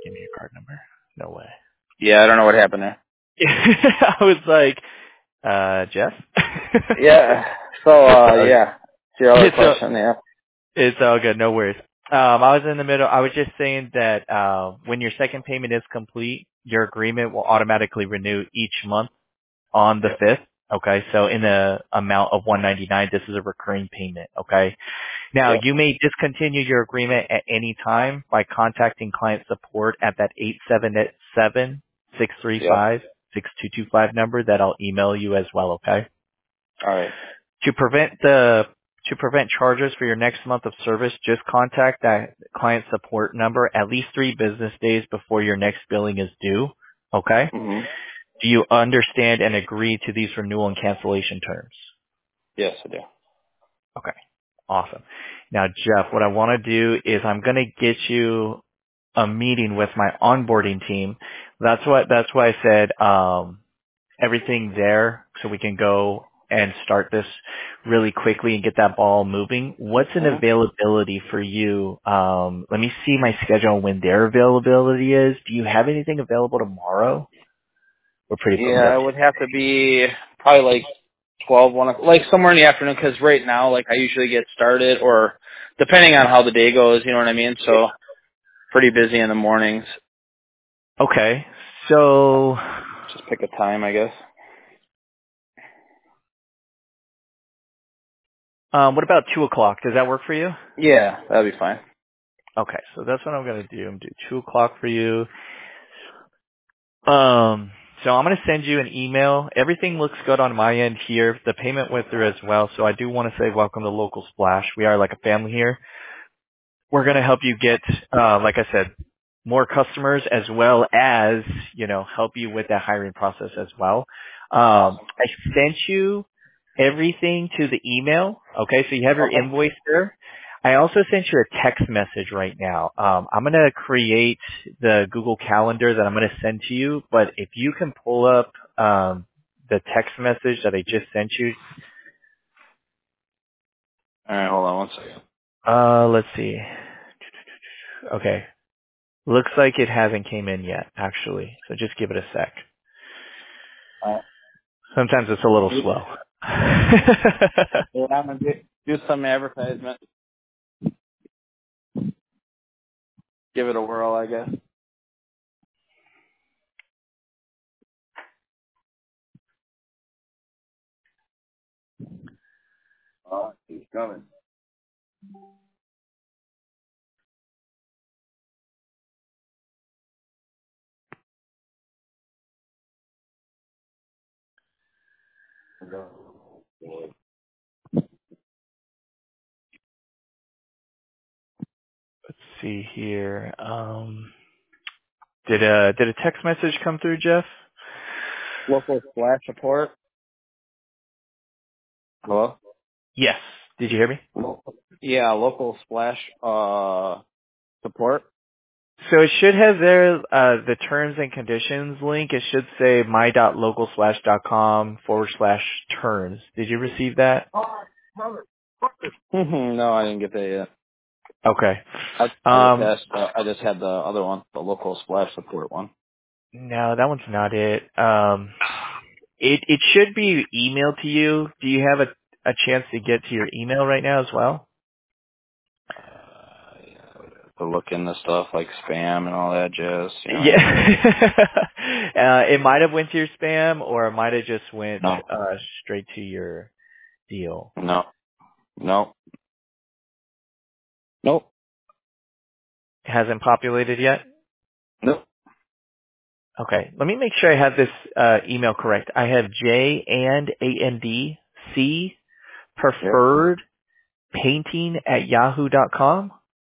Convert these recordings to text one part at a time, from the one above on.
Give me your card number. No way. Yeah, I don't know what happened there. I was like, Jeff? Yeah. So, yeah. It's your other it's, all, question, yeah. it's all good. No worries. I was in the middle. I was just saying that when your second payment is complete, your agreement will automatically renew each month on the Yep. 5th. Okay, so in the amount of $199, this is a recurring payment. Okay. Now, Yep. you may discontinue your agreement at any time by contacting client support at that 877-635-6225 Yep. number that I'll email you as well, okay? All right. To prevent charges for your next month of service, just contact that client support number at least 3 business days before your next billing is due, okay? Mm-hmm. Do you understand and agree to these renewal and cancellation terms? Yes, I do. Okay. Awesome. Now, Jeff, what I want to do is I'm going to get you a meeting with my onboarding team. That's why I said everything there so we can go and start this really quickly and get that ball moving. What's an Mm-hmm. availability for you? Let me see my schedule when their availability is. Do you have anything available tomorrow? We're pretty booked Yeah, up. it would have to be probably like 12, 1 o'clock, like somewhere in the afternoon, because right now, like, I usually get started, or depending on how the day goes, you know what I mean? So, pretty busy in the mornings. Okay. So Just pick a time, I guess. what about 2 o'clock? Does that work for you? Yeah, that'd be fine. Okay, so that's what I'm gonna do. I'm gonna do 2 o'clock for you. So I'm gonna send you an email. Everything looks good on my end here. The payment went through as well, so I do want to say welcome to Local Splash. We are like a family here. We're gonna help you get, like I said, more customers as well as, help you with that hiring process as well. Awesome. I sent you everything to the email. Okay, so you have your Okay. invoice there. I also sent you a text message right now. I'm going to create the Google Calendar that I'm going to send to you, but if you can pull up the text message that I just sent you, All right, hold on one second. let's see. Okay. Looks like it hasn't came in yet, actually. So just give it a sec. Sometimes it's a little slow. Yeah, I'm gonna do some advertisement. Give it a whirl, I guess. Oh, he's coming. Let's see here. Did a text message come through, Jeff? Local splash support. Hello? Yes. Did you hear me? Yeah, local splash support. So it should have there the terms and conditions link. It should say my.localslash.com/terms. Did you receive that? No, I didn't get that yet. Okay. I I just had the other one, the local splash support one. No, that one's not it. It should be emailed to you. Do you have a chance to get to your email right now as well? To look into stuff like spam and all that jazz, you know. Yeah. It might have went to your spam or it might have just went No, straight to your deal. no, no, nope, It hasn't populated yet? nope. Okay. Let me make sure I have this email correct. I have JandC Yep. preferred painting at yahoo.com.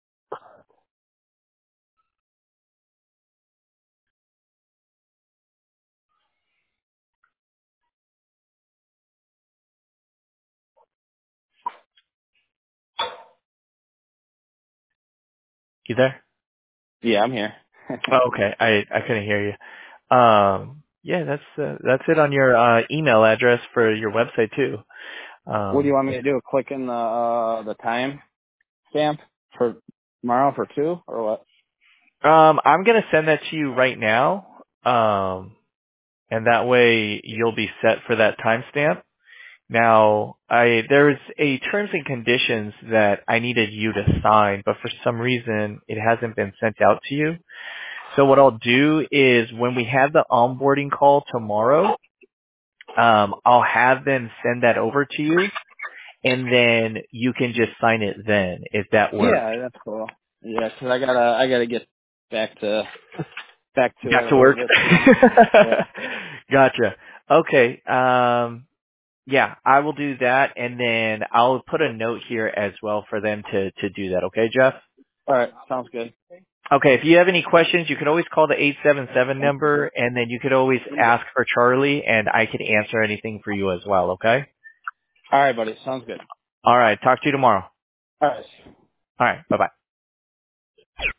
You there? Yeah, I'm here. Oh, okay. I couldn't hear you. Yeah, that's it on your email address for your website too. What do you Um, want me to do? Click in the time stamp for tomorrow for 2 or what? I'm gonna send that to you right now. And that way you'll be set for that timestamp. Now, there's a terms and conditions that I needed you to sign, but for some reason it hasn't been sent out to you. So what I'll do is when we have the onboarding call tomorrow, I'll have them send that over to you, and then you can just sign it then, if that works. Yeah, that's cool. Yeah, 'cause I gotta get back to back to Back it a to little work. bit. Yeah. Gotcha. Okay. Yeah, I will do that, and then I'll put a note here as well for them to do that. Okay, Jeff? All right, sounds good. Okay, if you have any questions, you can always call the 877 number, and then you could always ask for Charlie, and I can answer anything for you as well, okay? All right, buddy, sounds good. All right, talk to you tomorrow. All right. All right, bye-bye.